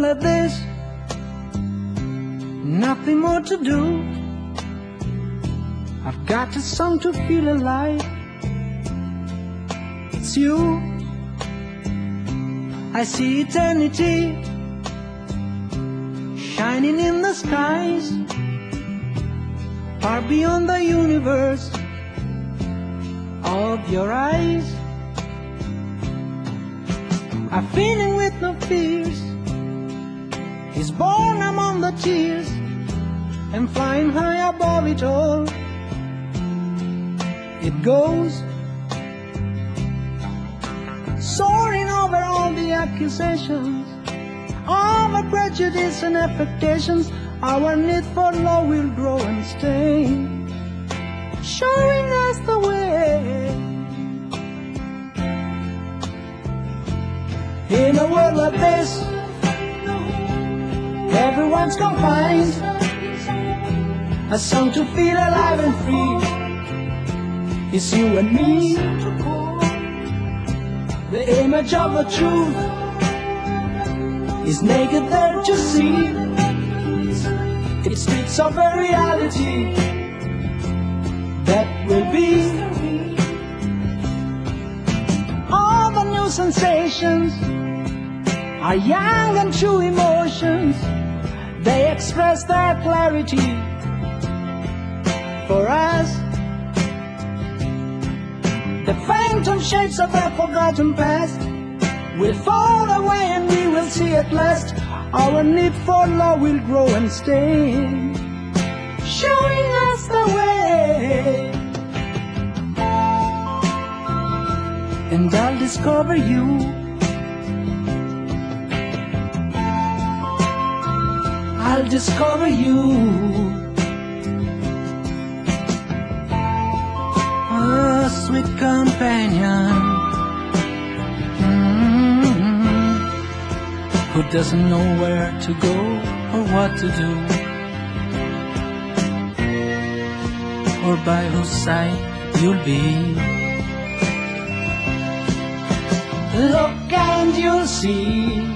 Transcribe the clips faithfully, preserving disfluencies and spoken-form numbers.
like this, nothing more to do. I've got a song to feel alive. It's you. I see eternity shining in the skies, far beyond the universe of your eyes. A feeling with no fears is born among the tears, and flying high above it all, it goes, soaring over all the accusations, all the prejudice and affectations. Our need for love will grow and stay, showing us the way. In a world like this, everyone's confined, a song to feel alive and free. It's you and me, the image of the truth is naked there to see. It speaks of a reality that will be. All the new sensations are young and true emotions. They express their clarity for us. The phantom shapes of our forgotten past will fall away, and we will see at last. Our need for love will grow and stay, showing us the way. And I'll discover you, I'll discover you. A sweet companion, mm-hmm, who doesn't know where to go or what to do, or by whose side you'll be. Look and you'll see.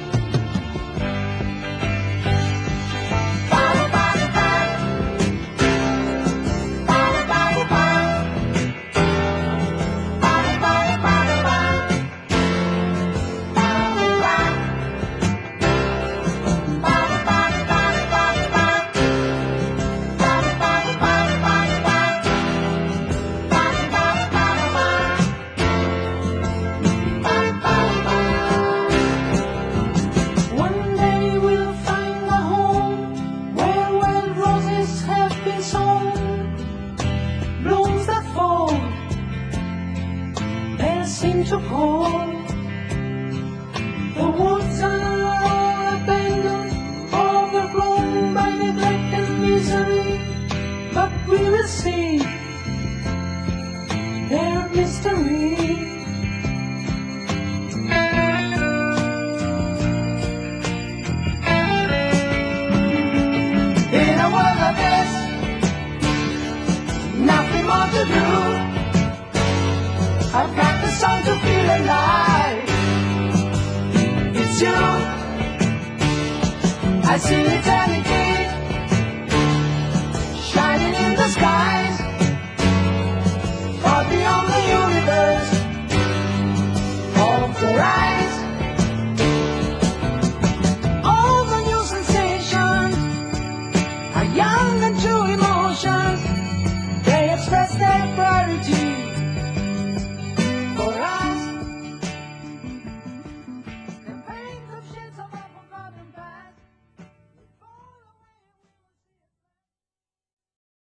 Seem to call. The woods are all abandoned, overgrown by neglect and misery, but we will see their mystery. In a world like this, nothing more to do. I've got the song to feel alive. It's you. I see eternity